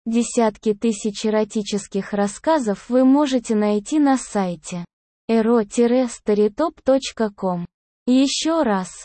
Десятки тысяч эротических рассказов вы можете найти на сайте ero-storytop.com. Еще раз,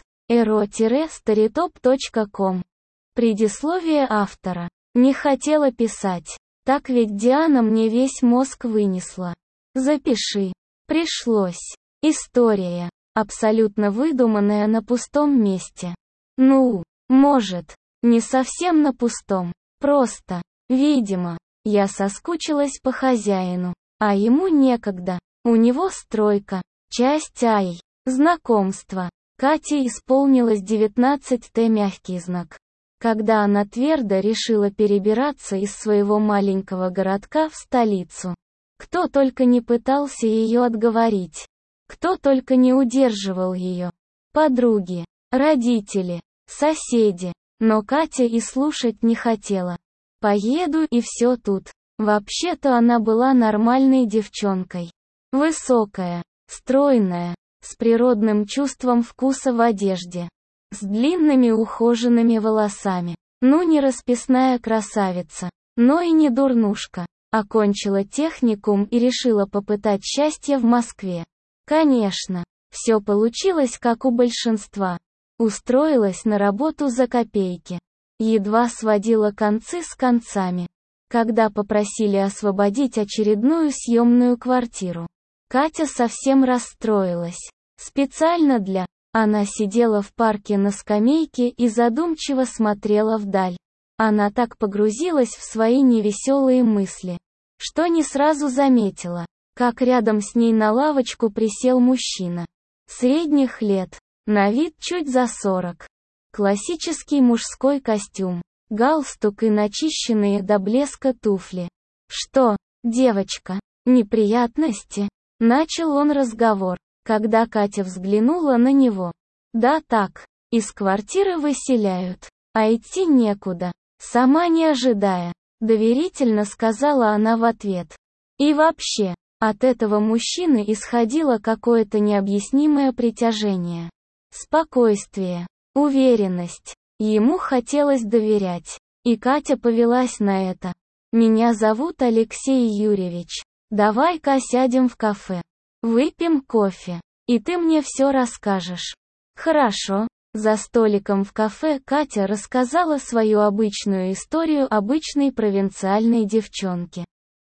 ero-storytop.com. Предисловие автора. Не хотела писать. Так ведь Диана мне весь мозг вынесла. Запиши. Пришлось. История. Абсолютно выдуманная на пустом месте. Ну, может, не совсем на пустом. Просто, видимо, я соскучилась по хозяину, а ему некогда. У него стройка. Часть Ай. Знакомство. Кате исполнилось 19-т мягкий знак. Когда она твердо решила перебираться из своего маленького городка в столицу. Кто только не пытался ее отговорить. Кто только не удерживал ее. Подруги, родители, соседи. Но Катя и слушать не хотела. Поеду и все тут. Вообще-то она была нормальной девчонкой. Высокая, стройная, с природным чувством вкуса в одежде. С длинными ухоженными волосами. Ну не расписная красавица, но и не дурнушка. Окончила техникум и решила попытать счастье в Москве. Конечно, все получилось как у большинства. Устроилась на работу за копейки. Едва сводила концы с концами. Когда попросили освободить очередную съемную квартиру. Катя совсем расстроилась. Специально для... Она сидела в парке на скамейке и задумчиво смотрела вдаль. Она так погрузилась в свои невеселые мысли, что не сразу заметила, как рядом с ней на лавочку присел мужчина. Средних лет, на вид чуть за 40. Классический мужской костюм, галстук и начищенные до блеска туфли. «Что, девочка, неприятности?» Начал он разговор, когда Катя взглянула на него. «Да так, из квартиры выселяют, а идти некуда», сама не ожидая, доверительно сказала она в ответ. И вообще, от этого мужчины исходило какое-то необъяснимое притяжение. Спокойствие, уверенность. Ему хотелось доверять. И Катя повелась на это. «Меня зовут Алексей Юрьевич. Давай-ка сядем в кафе. Выпьем кофе. И ты мне все расскажешь». «Хорошо». За столиком в кафе Катя рассказала свою обычную историю обычной провинциальной девчонки.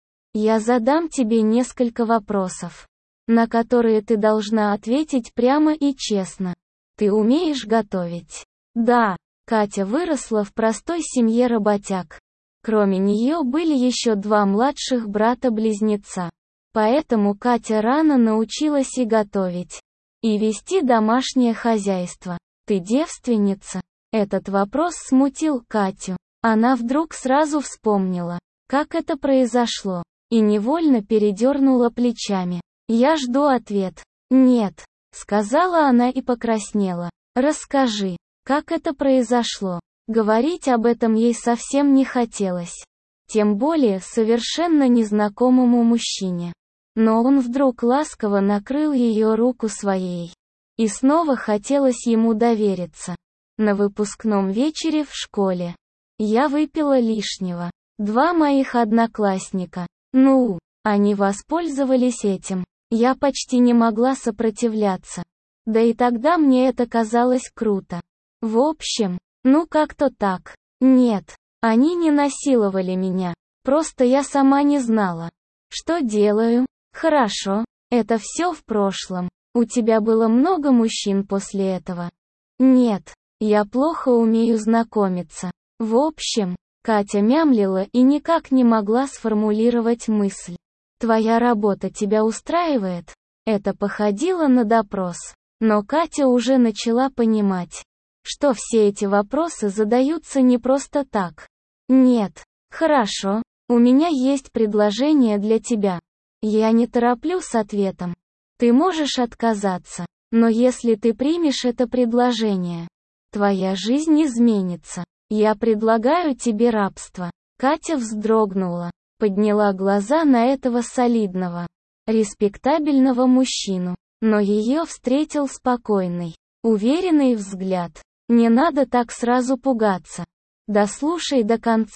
«Я задам тебе несколько вопросов, на которые ты должна ответить прямо и честно. Ты умеешь готовить?» «Да». Катя выросла в простой семье работяг. Кроме нее были еще 2 младших брата-близнеца. Поэтому Катя рано научилась и готовить, и вести домашнее хозяйство. «Ты девственница?» Этот вопрос смутил Катю. Она вдруг сразу вспомнила, как это произошло, и невольно передернула плечами. «Я жду ответ». «Нет», — сказала она и покраснела. «Расскажи, как это произошло». Говорить об этом ей совсем не хотелось. Тем более совершенно незнакомому мужчине. Но он вдруг ласково накрыл ее руку своей. И снова хотелось ему довериться. На выпускном вечере в школе. Я выпила лишнего. 2 моих одноклассника. Ну, они воспользовались этим. Я почти не могла сопротивляться. Да и тогда мне это казалось круто. В общем, ну как-то так. Нет, они не насиловали меня. Просто я сама не знала, что делаю. Хорошо, это все в прошлом. У тебя было много мужчин после этого? Нет, я плохо умею знакомиться. В общем, Катя мямлила и никак не могла сформулировать мысль. Твоя работа тебя устраивает? Это походило на допрос. Но Катя уже начала понимать, что все эти вопросы задаются не просто так. Нет, хорошо, у меня есть предложение для тебя. Я не тороплю с ответом. Ты можешь отказаться, но если ты примешь это предложение, твоя жизнь изменится. Я предлагаю тебе рабство». Катя вздрогнула, подняла глаза на этого солидного, респектабельного мужчину, но ее встретил спокойный, уверенный взгляд. «Не надо так сразу пугаться. Дослушай до конца.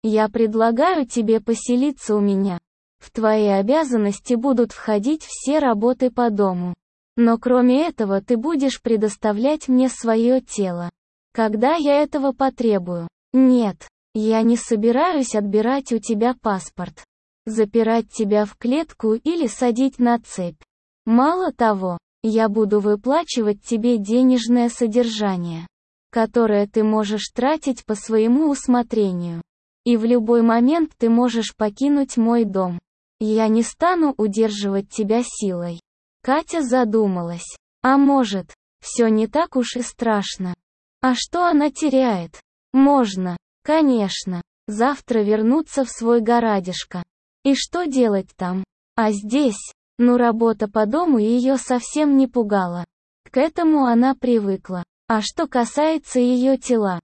Я предлагаю тебе поселиться у меня. В твои обязанности будут входить все работы по дому. Но кроме этого ты будешь предоставлять мне свое тело, когда я этого потребую. Нет, я не собираюсь отбирать у тебя паспорт, запирать тебя в клетку или садить на цепь. Мало того, я буду выплачивать тебе денежное содержание, которое ты можешь тратить по своему усмотрению. И в любой момент ты можешь покинуть мой дом. Я не стану удерживать тебя силой. Катя задумалась. А может, все не так уж и страшно. А что она теряет? Можно, конечно, завтра вернуться в свой городишко. И что делать там? А здесь, работа по дому ее совсем не пугала. К этому она привыкла. А что касается ее тела?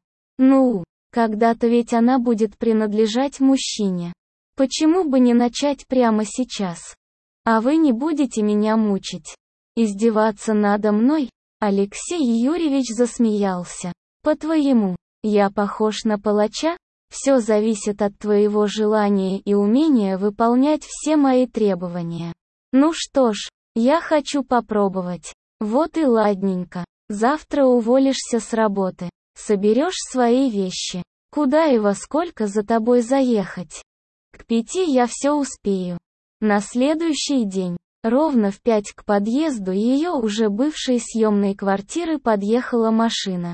Когда-то ведь она будет принадлежать мужчине. Почему бы не начать прямо сейчас? А вы не будете меня мучить? Издеваться надо мной? Алексей Юрьевич засмеялся. По-твоему, я похож на палача? Все зависит от твоего желания и умения выполнять все мои требования. Ну что ж, я хочу попробовать. Вот и ладненько. Завтра уволишься с работы. Соберешь свои вещи. Куда и во сколько за тобой заехать? К 5 я все успею. На следующий день, ровно в 5 к подъезду ее уже бывшей съемной квартиры подъехала машина.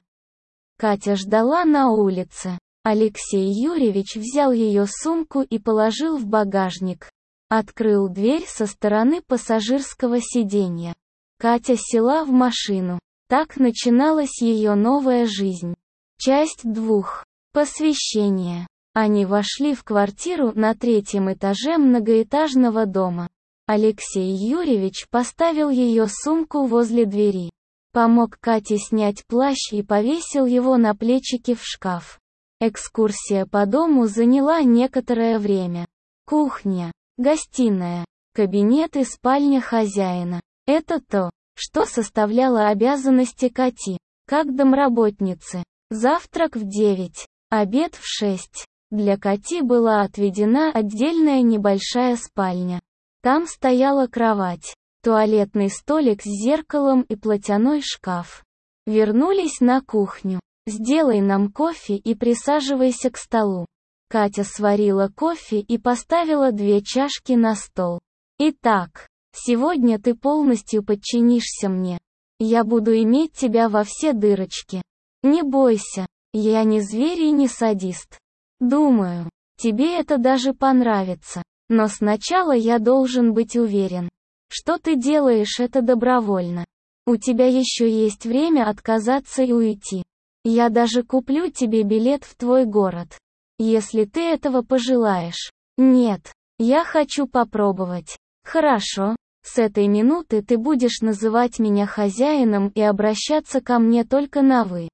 Катя ждала на улице. Алексей Юрьевич взял ее сумку и положил в багажник. Открыл дверь со стороны пассажирского сиденья. Катя села в машину. Так начиналась ее новая жизнь. Часть 2. Посвящение. Они вошли в квартиру на 3-м этаже многоэтажного дома. Алексей Юрьевич поставил ее сумку возле двери. Помог Кате снять плащ и повесил его на плечики в шкаф. Экскурсия по дому заняла некоторое время. Кухня, гостиная, кабинет и спальня хозяина. Это то, что составляло обязанности Кати, как домработницы. Завтрак в 9, обед в 6. Для Кати была отведена отдельная небольшая спальня. Там стояла кровать, туалетный столик с зеркалом и платяной шкаф. Вернулись на кухню. «Сделай нам кофе и присаживайся к столу». Катя сварила кофе и поставила 2 чашки на стол. «Итак, сегодня ты полностью подчинишься мне. Я буду иметь тебя во все дырочки. Не бойся, я не зверь и не садист. Думаю, тебе это даже понравится. Но сначала я должен быть уверен, что ты делаешь это добровольно. У тебя еще есть время отказаться и уйти. Я даже куплю тебе билет в твой город, если ты этого пожелаешь. Нет, я хочу попробовать. Хорошо, с этой минуты ты будешь называть меня хозяином и обращаться ко мне только на «вы».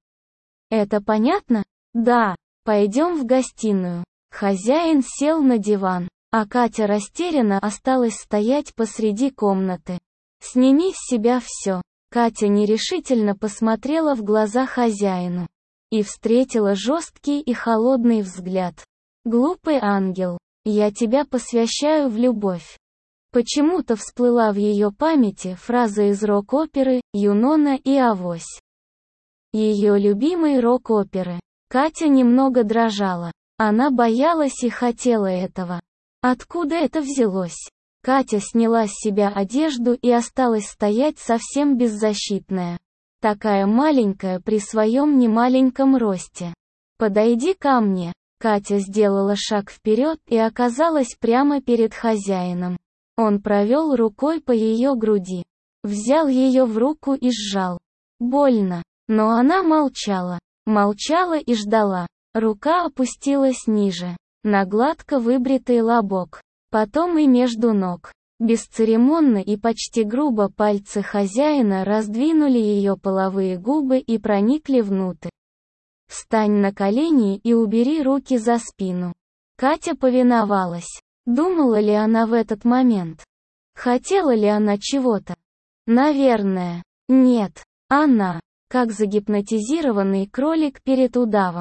Это понятно? Да, пойдем в гостиную. Хозяин сел на диван, а Катя растерянно осталась стоять посреди комнаты. «Сними с себя все». Катя нерешительно посмотрела в глаза хозяину и встретила жесткий и холодный взгляд. «Глупый ангел, я тебя посвящаю в любовь». Почему-то всплыла в ее памяти фраза из рок-оперы «Юнона и Авось». Ее любимой рок-оперы. Катя немного дрожала. Она боялась и хотела этого. Откуда это взялось? Катя сняла с себя одежду и осталась стоять совсем беззащитная. Такая маленькая при своем немаленьком росте. «Подойди ко мне». Катя сделала шаг вперед и оказалась прямо перед хозяином. Он провел рукой по ее груди. Взял ее в руку и сжал. Больно. Но она молчала. Молчала и ждала. Рука опустилась ниже, на гладко выбритый лобок. Потом и между ног. Бесцеремонно и почти грубо пальцы хозяина раздвинули ее половые губы и проникли внутрь. «Встань на колени и убери руки за спину». Катя повиновалась. Думала ли она в этот момент? Хотела ли она чего-то? Наверное. Нет. Она, как загипнотизированный кролик перед удавом,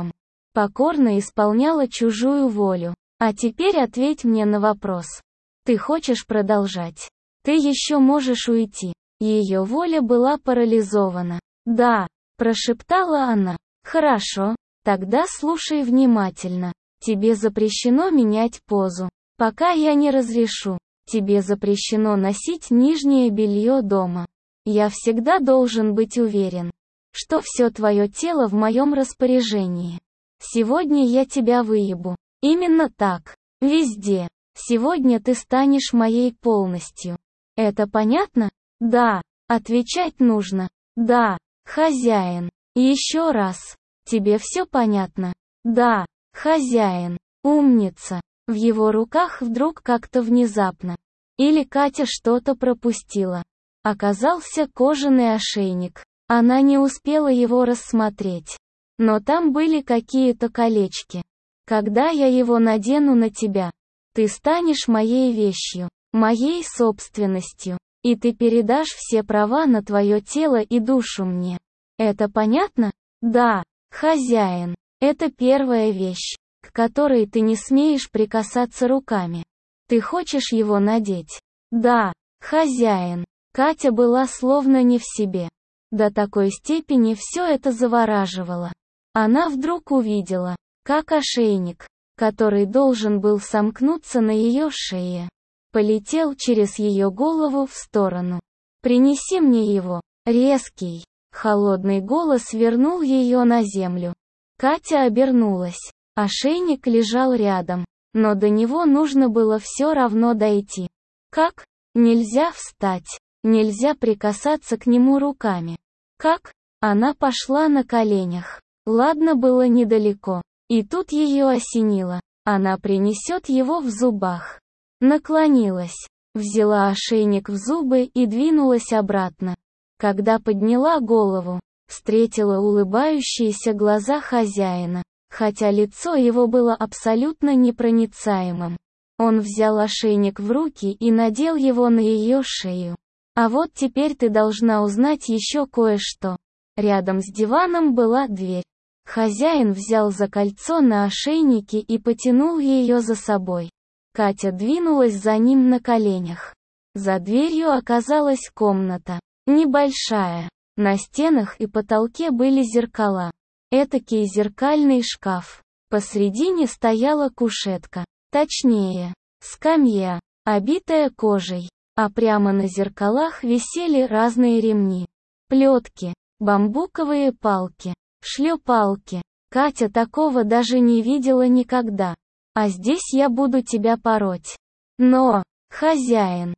покорно исполняла чужую волю. А теперь ответь мне на вопрос. Ты хочешь продолжать? Ты еще можешь уйти. Ее воля была парализована. Да, прошептала она. Хорошо, тогда слушай внимательно. Тебе запрещено менять позу, пока я не разрешу. Тебе запрещено носить нижнее белье дома. Я всегда должен быть уверен, что все твое тело в моем распоряжении. Сегодня я тебя выебу. Именно так. Везде. Сегодня ты станешь моей полностью. Это понятно? Да. Отвечать нужно. Да. Хозяин. Еще раз. Тебе все понятно? Да. Хозяин. Умница. В его руках вдруг как-то внезапно. Или Катя что-то пропустила. Оказался кожаный ошейник. Она не успела его рассмотреть. Но там были какие-то колечки. Когда я его надену на тебя, ты станешь моей вещью, моей собственностью, и ты передашь все права на твое тело и душу мне. Это понятно? Да, хозяин. Это первая вещь, к которой ты не смеешь прикасаться руками. Ты хочешь его надеть? Да, хозяин. Катя была словно не в себе. До такой степени все это завораживало. Она вдруг увидела, как ошейник, который должен был сомкнуться на ее шее, полетел через ее голову в сторону. «Принеси мне его». Резкий, холодный голос вернул ее на землю. Катя обернулась. Ошейник лежал рядом, но до него нужно было все равно дойти. Как? Нельзя встать, нельзя прикасаться к нему руками. Как? Она пошла на коленях. Ладно, было недалеко. И тут ее осенило. Она принесет его в зубах. Наклонилась, взяла ошейник в зубы и двинулась обратно. Когда подняла голову, встретила улыбающиеся глаза хозяина, хотя лицо его было абсолютно непроницаемым. Он взял ошейник в руки и надел его на ее шею. А вот теперь ты должна узнать еще кое-что. Рядом с диваном была дверь. Хозяин взял за кольцо на ошейнике и потянул ее за собой. Катя двинулась за ним на коленях. За дверью оказалась комната. Небольшая. На стенах и потолке были зеркала. Этакий зеркальный шкаф. Посредине стояла кушетка. Точнее, скамья, обитая кожей. А прямо на зеркалах висели разные ремни. Плетки, бамбуковые палки, шлепалки. Катя такого даже не видела никогда. А здесь я буду тебя пороть. Но, хозяин,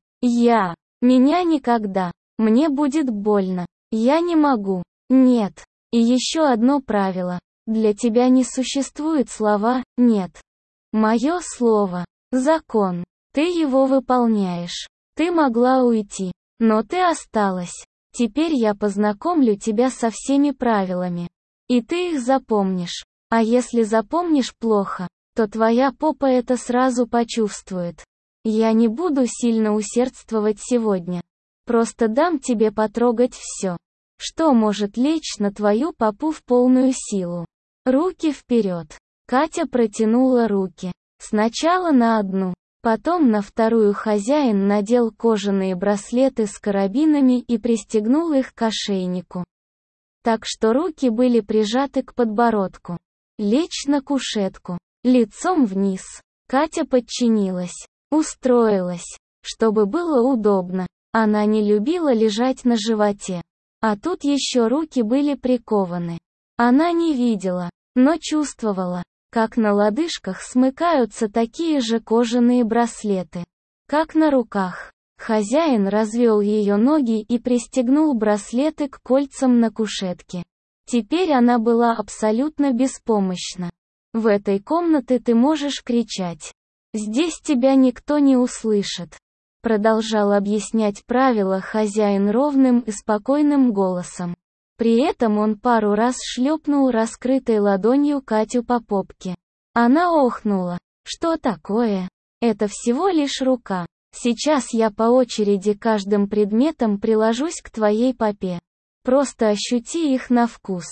меня никогда. Мне будет больно. Я не могу. Нет. И еще одно правило. Для тебя не существует слова «нет». Мое слово – закон. Ты его выполняешь. Ты могла уйти, но ты осталась. Теперь я познакомлю тебя со всеми правилами. И ты их запомнишь. А если запомнишь плохо, то твоя попа это сразу почувствует. Я не буду сильно усердствовать сегодня. Просто дам тебе потрогать все, что может лечь на твою попу в полную силу. Руки вперед. Катя протянула руки. Сначала на одну, потом на вторую. Хозяин надел кожаные браслеты с карабинами и пристегнул их к ошейнику. Так что руки были прижаты к подбородку. Лечь на кушетку. Лицом вниз. Катя подчинилась. Устроилась. Чтобы было удобно. Она не любила лежать на животе. А тут еще руки были прикованы. Она не видела, но чувствовала, как на лодыжках смыкаются такие же кожаные браслеты, как на руках. Хозяин развел ее ноги и пристегнул браслеты к кольцам на кушетке. Теперь она была абсолютно беспомощна. В этой комнате ты можешь кричать. Здесь тебя никто не услышит. Продолжал объяснять правила хозяин ровным и спокойным голосом. При этом он пару раз шлепнул раскрытой ладонью Катю по попке. Она охнула. Что такое? Это всего лишь рука. Сейчас я по очереди каждым предметом приложусь к твоей попе. Просто ощути их на вкус.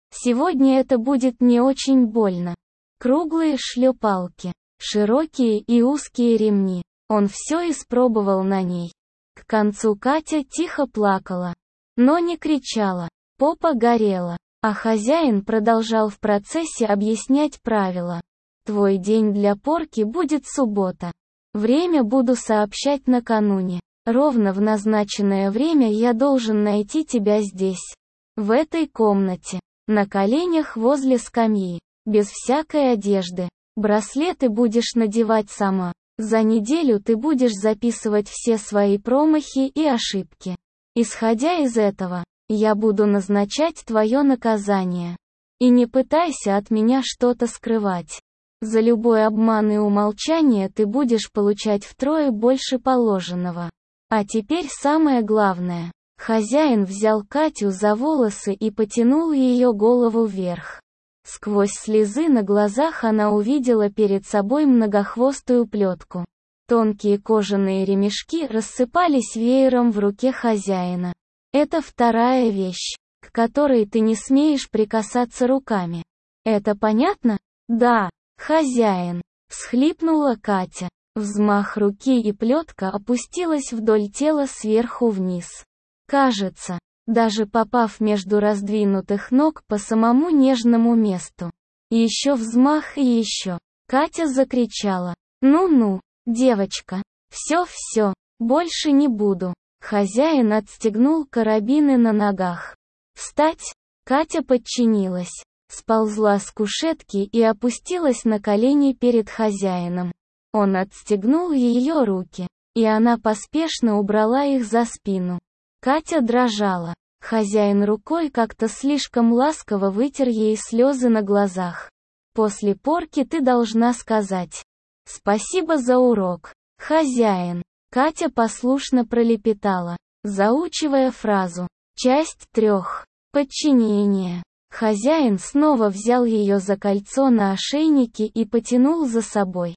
Сегодня это будет не очень больно. Круглые шлепалки, широкие и узкие ремни. Он все испробовал на ней. К концу Катя тихо плакала, но не кричала. Попа горела, а хозяин продолжал в процессе объяснять правила. Твой день для порки будет суббота. Время буду сообщать накануне. Ровно в назначенное время я должен найти тебя здесь. В этой комнате. На коленях возле скамьи. Без всякой одежды. Браслеты будешь надевать сама. За неделю ты будешь записывать все свои промахи и ошибки. Исходя из этого, я буду назначать твое наказание. И не пытайся от меня что-то скрывать. За любой обман и умолчание ты будешь получать втрое больше положенного. А теперь самое главное. Хозяин взял Катю за волосы и потянул ее голову вверх. Сквозь слезы на глазах она увидела перед собой многохвостую плетку. Тонкие кожаные ремешки рассыпались веером в руке хозяина. Это вторая вещь, к которой ты не смеешь прикасаться руками. Это понятно? Да, хозяин. Всхлипнула Катя. Взмах руки и плетка опустилась вдоль тела сверху вниз. Кажется, даже попав между раздвинутых ног по самому нежному месту. Еще взмах и еще. Катя закричала. «Ну-ну, девочка, все, больше не буду». Хозяин отстегнул карабины на ногах. «Встать!» Катя подчинилась. Сползла с кушетки и опустилась на колени перед хозяином. Он отстегнул ее руки, и она поспешно убрала их за спину. Катя дрожала. Хозяин рукой как-то слишком ласково вытер ей слезы на глазах. «После порки ты должна сказать спасибо за урок, хозяин». Катя послушно пролепетала, заучивая фразу. Часть 3. Подчинение. Хозяин снова взял ее за кольцо на ошейнике и потянул за собой.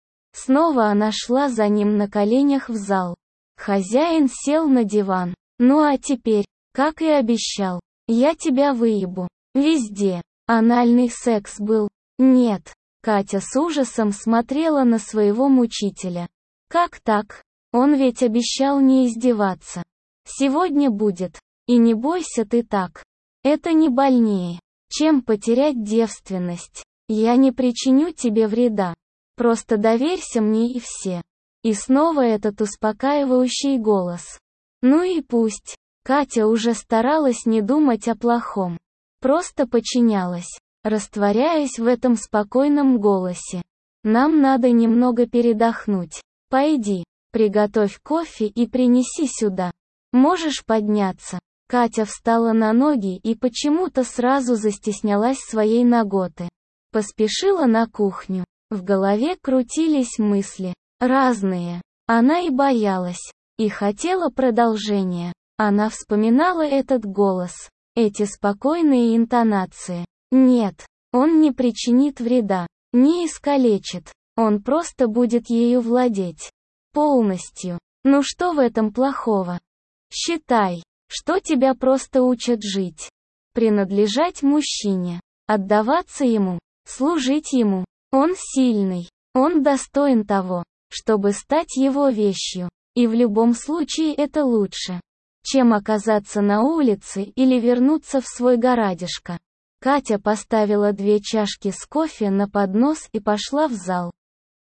Снова она шла за ним на коленях в зал. Хозяин сел на диван. «Ну а теперь, как и обещал, я тебя выебу. Везде. Анальный секс был». «Нет». Катя с ужасом смотрела на своего мучителя. «Как так? Он ведь обещал не издеваться. Сегодня будет. И не бойся ты так. Это не больнее, чем потерять девственность. Я не причиню тебе вреда. Просто доверься мне и все». И снова этот успокаивающий голос. Ну и пусть. Катя уже старалась не думать о плохом. Просто подчинялась, растворяясь в этом спокойном голосе. «Нам надо немного передохнуть. Пойди, приготовь кофе и принеси сюда. Можешь подняться». Катя встала на ноги и почему-то сразу застеснялась своей наготы. Поспешила на кухню. В голове крутились мысли. Разные. Она и боялась. И хотела продолжения. Она вспоминала этот голос. Эти спокойные интонации. Нет, он не причинит вреда. Не искалечит. Он просто будет ею владеть. Полностью. Ну что в этом плохого? Считай, что тебя просто учат жить. Принадлежать мужчине. Отдаваться ему. Служить ему. Он сильный. Он достоин того, чтобы стать его вещью. И в любом случае это лучше, чем оказаться на улице или вернуться в свой городишко. Катя поставила 2 чашки с кофе на поднос и пошла в зал.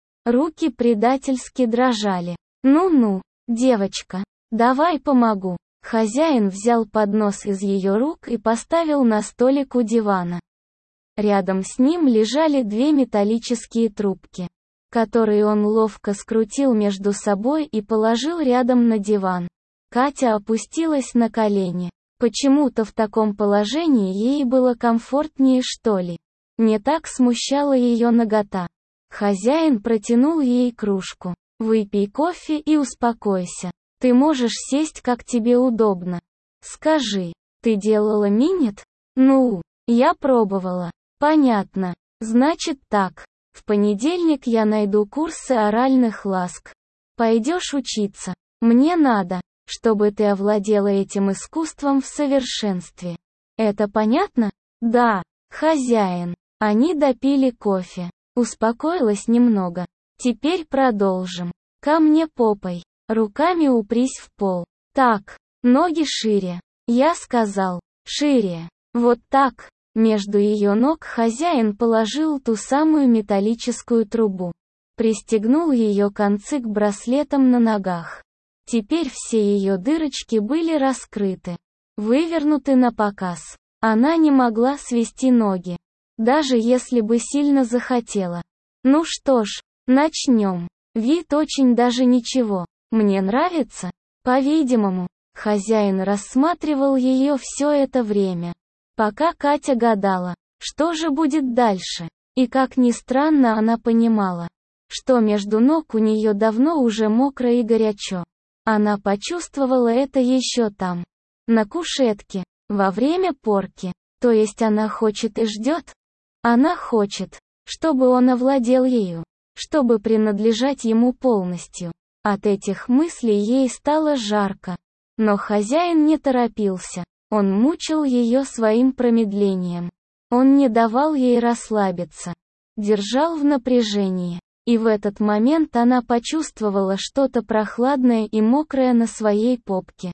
Руки предательски дрожали. «Ну-ну, девочка, давай помогу». Хозяин взял поднос из ее рук и поставил на столик у дивана. Рядом с ним лежали 2 металлические трубки, которые он ловко скрутил между собой и положил рядом на диван. Катя опустилась на колени. Почему-то в таком положении ей было комфортнее, что ли. Не так смущала ее нагота. Хозяин протянул ей кружку. «Выпей кофе и успокойся. Ты можешь сесть, как тебе удобно. Скажи, ты делала минет?» «Ну, я пробовала». «Понятно. Значит так. В понедельник я найду курсы оральных ласк. Пойдешь учиться. Мне надо, чтобы ты овладела этим искусством в совершенстве. Это понятно?» Да, хозяин. Они допили кофе. Успокоилась немного. Теперь продолжим. Ко мне попой. Руками упрись в пол. Так, ноги шире. Я сказал, шире. Вот так. Между ее ног хозяин положил ту самую металлическую трубу. Пристегнул ее концы к браслетам на ногах. Теперь все ее дырочки были раскрыты. Вывернуты напоказ. Она не могла свести ноги. Даже если бы сильно захотела. Ну что ж, начнем. Вид очень даже ничего. Мне нравится? По-видимому, хозяин рассматривал ее все это время. Пока Катя гадала, что же будет дальше. И как ни странно, она понимала, что между ног у нее давно уже мокро и горячо. Она почувствовала это еще там, на кушетке, во время порки. То есть она хочет и ждет? Она хочет, чтобы он овладел ею, чтобы принадлежать ему полностью. От этих мыслей ей стало жарко. Но хозяин не торопился. Он мучил ее своим промедлением. Он не давал ей расслабиться. Держал в напряжении. И в этот момент она почувствовала что-то прохладное и мокрое на своей попке.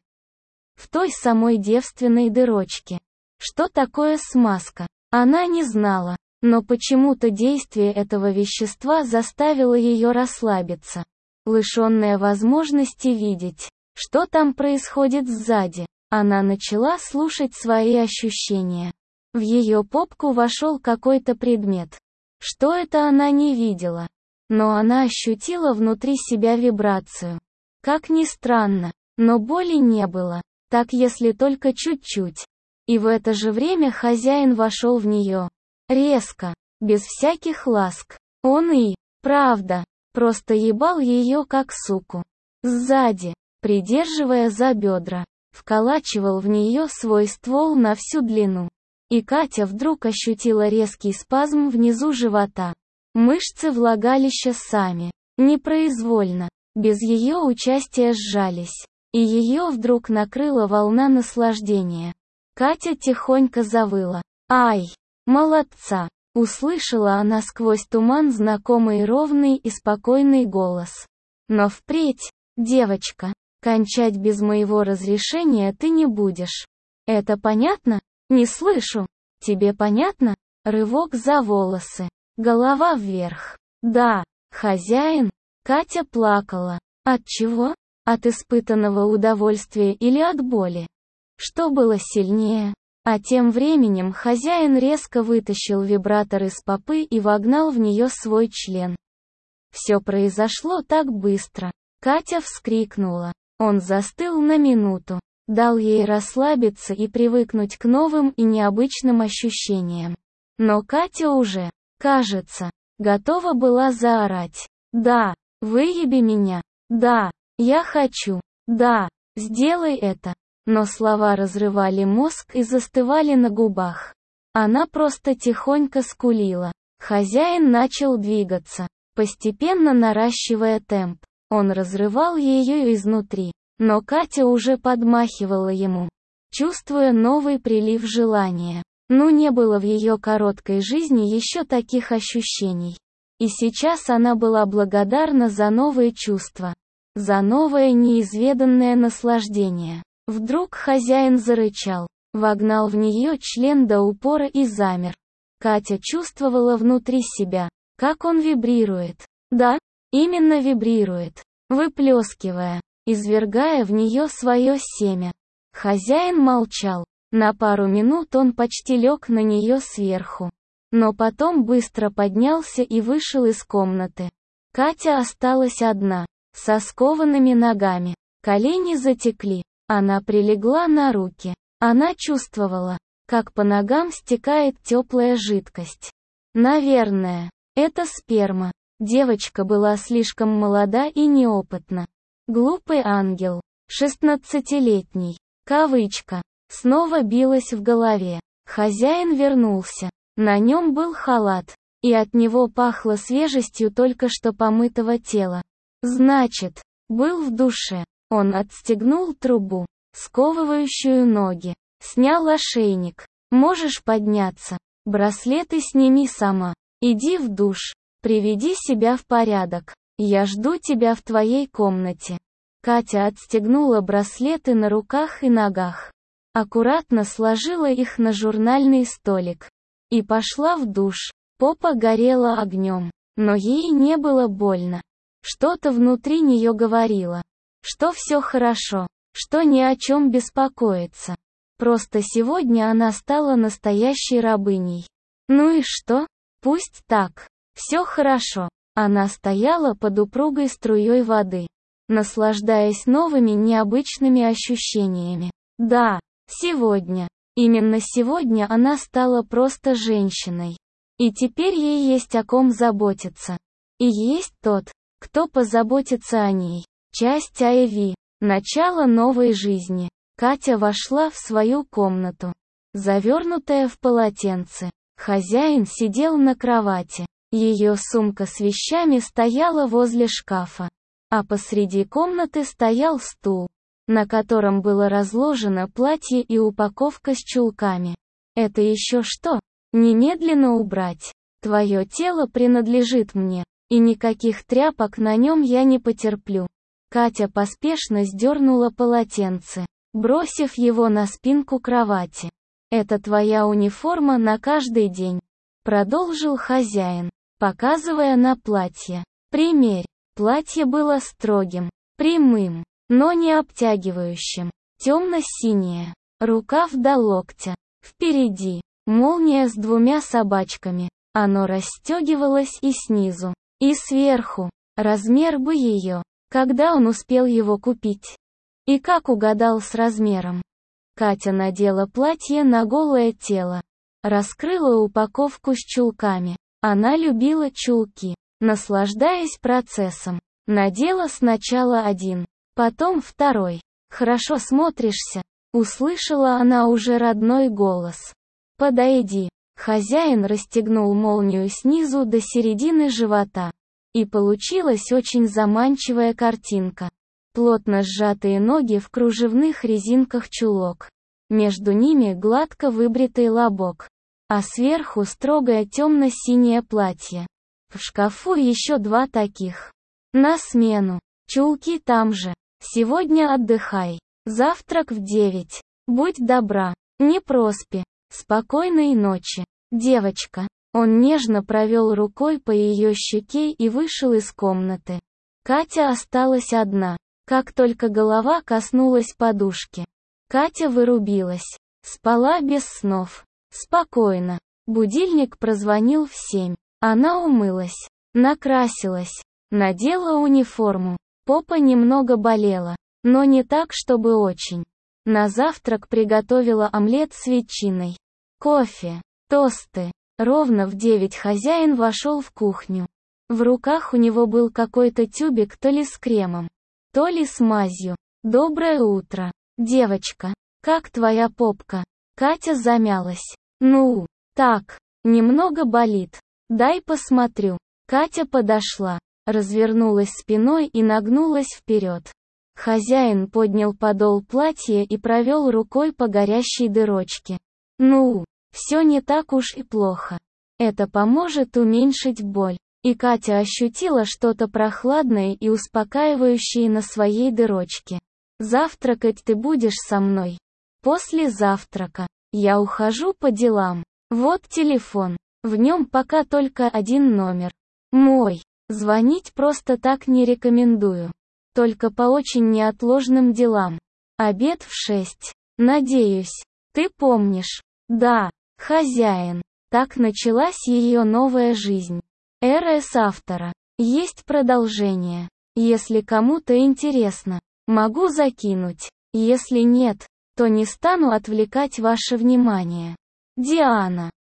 В той самой девственной дырочке. Что такое смазка? Она не знала. Но почему-то действие этого вещества заставило ее расслабиться. Лишенная возможности видеть, что там происходит сзади, она начала слушать свои ощущения. В ее попку вошел какой-то предмет. Что это она не видела. Но она ощутила внутри себя вибрацию. Как ни странно, но боли не было. Так если только чуть-чуть. И в это же время хозяин вошел в нее. Резко, без всяких ласк. Он и, правда, просто ебал ее как суку. Сзади, придерживая за бедра, вколачивал в нее свой ствол на всю длину. И Катя вдруг ощутила резкий спазм внизу живота. Мышцы влагалища сами, непроизвольно, без ее участия сжались. И ее вдруг накрыла волна наслаждения. Катя тихонько завыла. «Ай! Молодца!» Услышала она сквозь туман знакомый ровный и спокойный голос. «Но впредь, девочка, кончать без моего разрешения ты не будешь. Это понятно? Не слышу. Тебе понятно?» Рывок за волосы. Голова вверх. «Да, хозяин». Катя плакала. От чего? От испытанного удовольствия или от боли? Что было сильнее? А тем временем хозяин резко вытащил вибратор из попы и вогнал в нее свой член. Все произошло так быстро. Катя вскрикнула. Он застыл на минуту. Дал ей расслабиться и привыкнуть к новым и необычным ощущениям. Но Катя уже, кажется, готова была заорать. «Да, выеби меня! Да, я хочу! Да, сделай это!» Но слова разрывали мозг и застывали на губах. Она просто тихонько скулила. Хозяин начал двигаться, постепенно наращивая темп. Он разрывал ее изнутри. Но Катя уже подмахивала ему, чувствуя новый прилив желания. Ну не было в ее короткой жизни еще таких ощущений. И сейчас она была благодарна за новые чувства. За новое неизведанное наслаждение. Вдруг хозяин зарычал, вогнал в нее член до упора и замер. Катя чувствовала внутри себя, как он вибрирует. Да, именно вибрирует, выплескивая, извергая в нее свое семя. Хозяин молчал. На пару минут он почти лег на нее сверху. Но потом быстро поднялся и вышел из комнаты. Катя осталась одна, со скованными ногами. Колени затекли. Она прилегла на руки. Она чувствовала, как по ногам стекает теплая жидкость. Наверное, это сперма. Девочка была слишком молода и неопытна. Глупый ангел, 16-летний, кавычка, снова билась в голове. Хозяин вернулся. На нем был халат, и от него пахло свежестью только что помытого тела. Значит, был в душе. Он отстегнул трубу, сковывающую ноги, снял ошейник. Можешь подняться. Браслеты сними сама. Иди в душ. Приведи себя в порядок. Я жду тебя в твоей комнате. Катя отстегнула браслеты на руках и ногах. Аккуратно сложила их на журнальный столик. И пошла в душ. Попа горела огнем. Но ей не было больно. Что-то внутри нее говорило, что все хорошо, что ни о чем беспокоиться. Просто сегодня она стала настоящей рабыней. Ну и что? Пусть так. Все хорошо. Она стояла под упругой струей воды, наслаждаясь новыми необычными ощущениями. Да, сегодня. Именно сегодня она стала просто женщиной. И теперь ей есть о ком заботиться. И есть тот, кто позаботится о ней. Часть Айви. Начало новой жизни. Катя вошла в свою комнату, завернутая в полотенце. Хозяин сидел на кровати. Ее сумка с вещами стояла возле шкафа. А посреди комнаты стоял стул, на котором было разложено платье и упаковка с чулками. Это еще что? Немедленно убрать. Твое тело принадлежит мне, и никаких тряпок на нем я не потерплю. Катя поспешно сдернула полотенце, бросив его на спинку кровати. «Это твоя униформа на каждый день», — продолжил хозяин, показывая на платье. «Примерь». Платье было строгим, прямым, но не обтягивающим. Темно-синее, рукав до локтя. Впереди молния с 2 собачками. Оно расстегивалось и снизу, и сверху. Размер бы ее. Когда он успел его купить? И как угадал с размером? Катя надела платье на голое тело. Раскрыла упаковку с чулками. Она любила чулки, наслаждаясь процессом. Надела сначала один, потом второй. «Хорошо смотришься», — услышала она уже родной голос. «Подойди». Хозяин расстегнул молнию снизу до середины живота. И получилась очень заманчивая картинка. Плотно сжатые ноги в кружевных резинках чулок. Между ними гладко выбритый лобок. А сверху строгое темно-синее платье. В шкафу еще 2 таких. На смену. Чулки там же. Сегодня отдыхай. Завтрак в 9. Будь добра. Не проспи. Спокойной ночи, девочка. Он нежно провел рукой по ее щеке и вышел из комнаты. Катя осталась одна. Как только голова коснулась подушки, Катя вырубилась. Спала без снов. Спокойно. Будильник прозвонил в 7. Она умылась, накрасилась, надела униформу. Попа немного болела, но не так, чтобы очень. На завтрак приготовила омлет с ветчиной, кофе, тосты. Ровно в 9 хозяин вошел в кухню. В руках у него был какой-то тюбик то ли с кремом, то ли с мазью. «Доброе утро, девочка. Как твоя попка?» Катя замялась. «Ну, так, немного болит. Дай посмотрю». Катя подошла, развернулась спиной и нагнулась вперед. Хозяин поднял подол платья и провел рукой по горящей дырочке. «Ну, все не так уж и плохо. Это поможет уменьшить боль». И Катя ощутила что-то прохладное и успокаивающее на своей дырочке. «Завтракать ты будешь со мной. После завтрака. Я ухожу по делам. Вот телефон. В нем пока только 1 номер. Мой. Звонить просто так не рекомендую. Только по очень неотложным делам. Обед в 6. Надеюсь, ты помнишь». «Да, хозяин». Так началась ее новая жизнь. РС автора. Есть продолжение. Если кому-то интересно, могу закинуть. Если нет, то не стану отвлекать ваше внимание. Диана.